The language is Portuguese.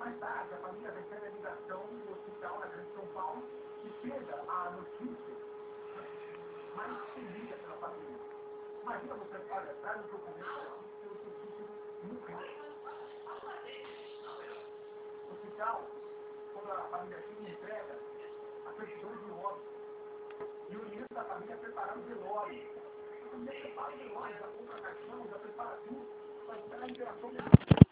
Mais tarde, a família recebe a ligação do hospital na Grande São Paulo e chega a notícia mais temida pela família. Imagina você, olha, traz um documento aqui que eu preciso morrer. No hospital, quando a família chega, entrega a certidão de óbito. E o menino da família prepara o velório. A família prepara o velório, já compra caixão, já prepara tudo, para esperar a liberação do